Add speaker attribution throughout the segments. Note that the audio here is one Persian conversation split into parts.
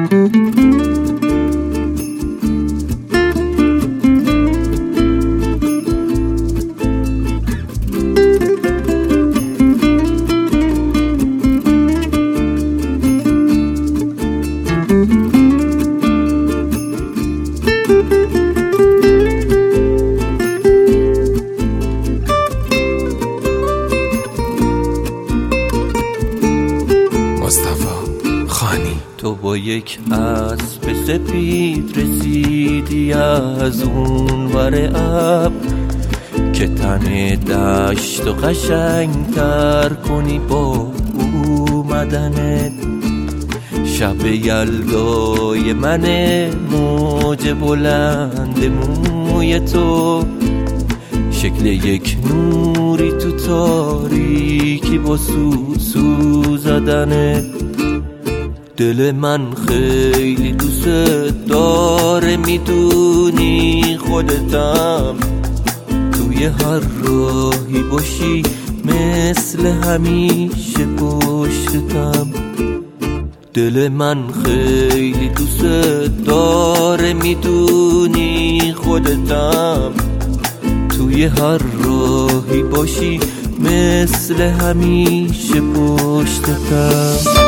Speaker 1: تو با یک اسب سپید رسیدی از اون ور ابر که تن دشت و قشنگ‌تر کنی با اومدنت. شب یلدای من موج بلند موی تو، شکل یک نوری تو تاریکی با سو زدنت. دل من خیلی دوست داره، میدونی خودتم، توی هر راهی باشی مثل همیشه پشتتم. دل من خیلی دوست داره، میدونی خودتم، توی هر راهی باشی مثل همیشه پشتتم.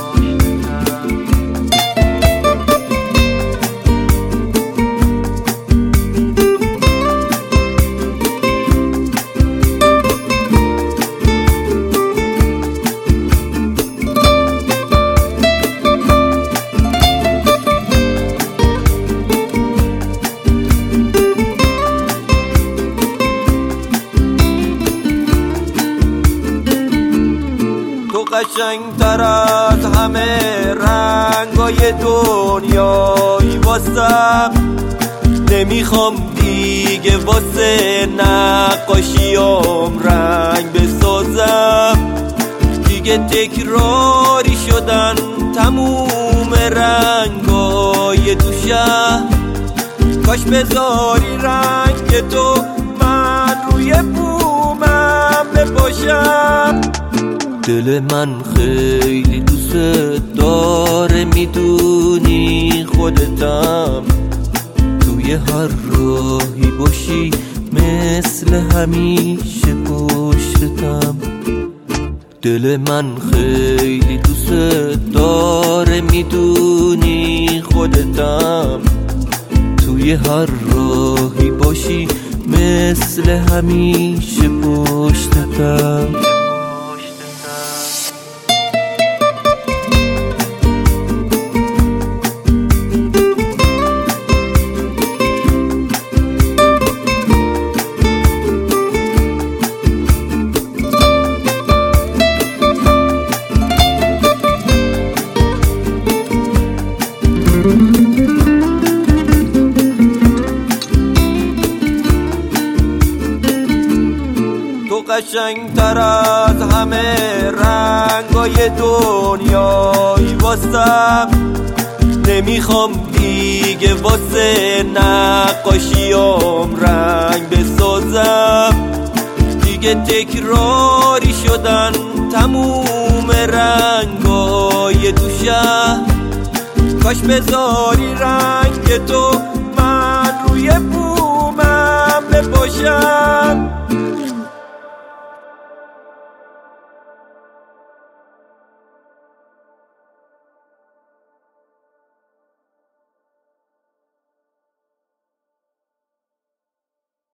Speaker 2: قشنگتر از همه رنگای دنیایی واسم، نمیخوام دیگه واسه نقاشیام رنگ بسازم. دیگه تکراری شدن تموم رنگای تو شهر، کاش بذاری رنگ تو من روی بومم بپاشم.
Speaker 1: دل من خیلی دوست داره، میدونی خودتم، توی هر راهی باشی مثل همیشه پشتتم. دل من خیلی دوست داره، میدونی خودتم، توی هر راهی باشی مثل همیشه پشتتم.
Speaker 2: تو قشنگتر از همه رنگای دنیایی واسم، نمیخوام دیگه واسه نقاشیام رنگ بسازم. دیگه تکراری شدن تموم رنگای تو شهر، کاش بذاری رنگ تو من روی بومم بپاشم.